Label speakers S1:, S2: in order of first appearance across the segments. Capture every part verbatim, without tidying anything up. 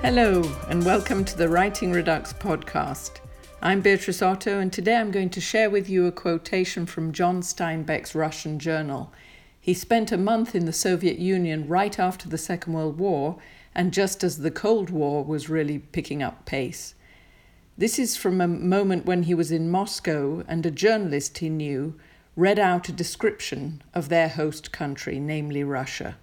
S1: Hello, and welcome to the Writing Redux podcast. I'm Beatrice Otto, and today I'm going to share with you a quotation from John Steinbeck's Russian journal. He spent a month in the Soviet Union right after the Second World War, and just as the Cold War was really picking up pace. This is from a moment when he was in Moscow, and a journalist he knew read out a description of their host country, namely Russia.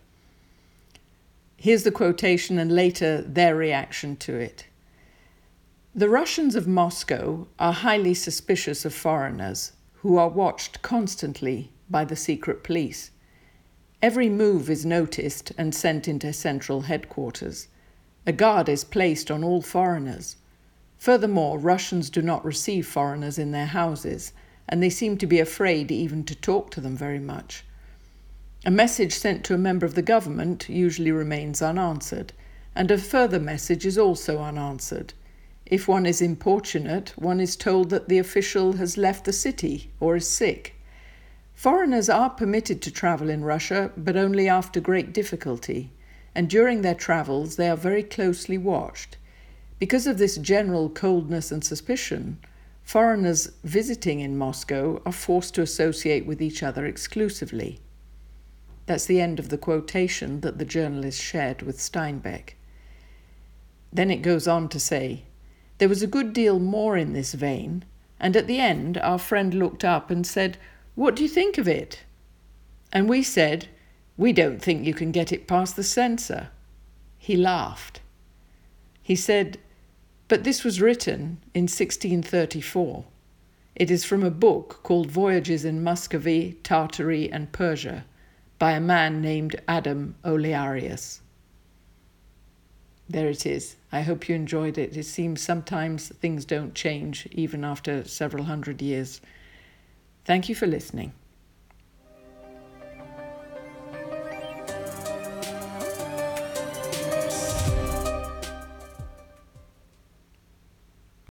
S1: Here's the quotation and later their reaction to it. The Russians of Moscow are highly suspicious of foreigners who are watched constantly by the secret police. Every move is noticed and sent into central headquarters. A guard is placed on all foreigners. Furthermore, Russians do not receive foreigners in their houses, and they seem to be afraid even to talk to them very much. A message sent to a member of the government usually remains unanswered, and a further message is also unanswered. If one is importunate, one is told that the official has left the city or is sick. Foreigners are permitted to travel in Russia, but only after great difficulty, and during their travels they are very closely watched. Because of this general coldness and suspicion, foreigners visiting in Moscow are forced to associate with each other exclusively. That's the end of the quotation that the journalist shared with Steinbeck. Then it goes on to say, there was a good deal more in this vein, and at the end our friend looked up and said, "What do you think of it?" And we said, "We don't think you can get it past the censor." He laughed. He said, "But this was written in sixteen thirty-four. It is from a book called Voyages in Muscovy, Tartary and Persia, by a man named Adam Olearius." There it is. I hope you enjoyed it. It seems sometimes things don't change even after several hundred years. Thank you for listening.